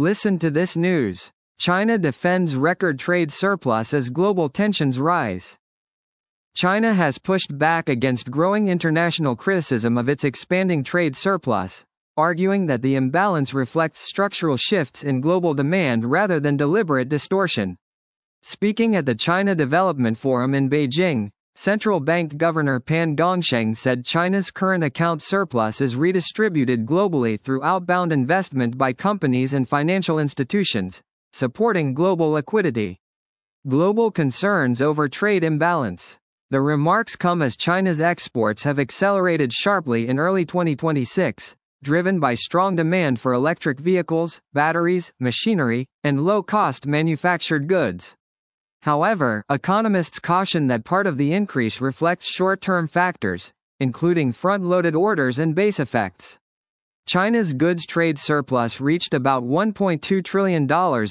Listen to this news. China defends record trade surplus as global tensions rise. China has pushed back against growing international criticism of its expanding trade surplus, arguing that the imbalance reflects structural shifts in global demand rather than deliberate distortion. Speaking at the China Development Forum in Beijing, Central Bank Governor Pan Gongsheng said China's current account surplus is redistributed globally through outbound investment by companies and financial institutions, supporting global liquidity. Global concerns over trade imbalance. The remarks come as China's exports have accelerated sharply in early 2026, driven by strong demand for electric vehicles, batteries, machinery, and low-cost manufactured goods. However, economists caution that part of the increase reflects short-term factors, including front-loaded orders and base effects. China's goods trade surplus reached about $1.2 trillion in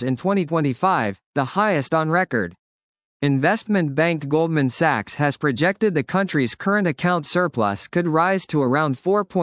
2025, the highest on record. Investment bank Goldman Sachs has projected the country's current account surplus could rise to around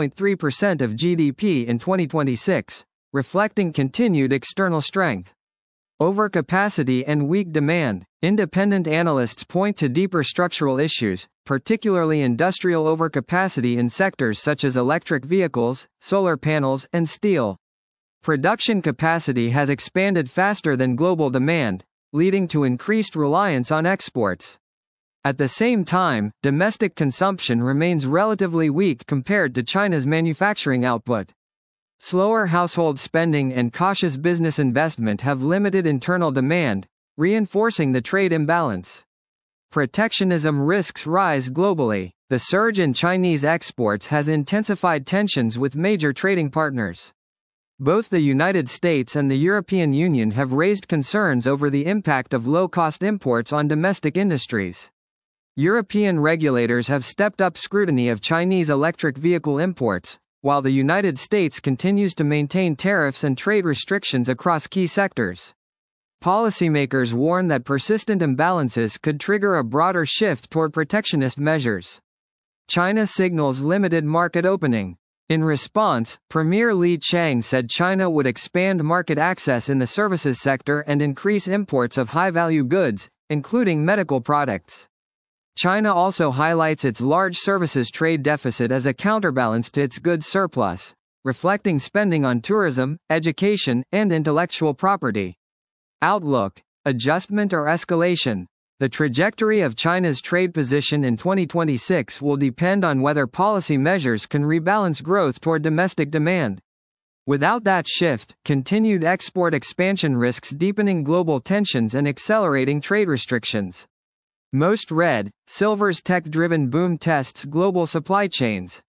4.3% of GDP in 2026, reflecting continued external strength. Overcapacity and weak demand. Independent analysts point to deeper structural issues, particularly industrial overcapacity in sectors such as electric vehicles, solar panels, and steel. Production capacity has expanded faster than global demand, leading to increased reliance on exports. At the same time, domestic consumption remains relatively weak compared to China's manufacturing output. Slower household spending and cautious business investment have limited internal demand, reinforcing the trade imbalance. Protectionism risks rise globally. The surge in Chinese exports has intensified tensions with major trading partners. Both the United States and the European Union have raised concerns over the impact of low-cost imports on domestic industries. European regulators have stepped up scrutiny of Chinese electric vehicle imports, while the United States continues to maintain tariffs and trade restrictions across key sectors. Policymakers warn that persistent imbalances could trigger a broader shift toward protectionist measures. China signals limited market opening. In response, Premier Li Qiang said China would expand market access in the services sector and increase imports of high-value goods, including medical products. China also highlights its large services trade deficit as a counterbalance to its goods surplus, reflecting spending on tourism, education, and intellectual property. Outlook: adjustment or escalation? The trajectory of China's trade position in 2026 will depend on whether policy measures can rebalance growth toward domestic demand. Without that shift, continued export expansion risks deepening global tensions and accelerating trade restrictions. Most read: Silver's tech-driven boom tests global supply chains.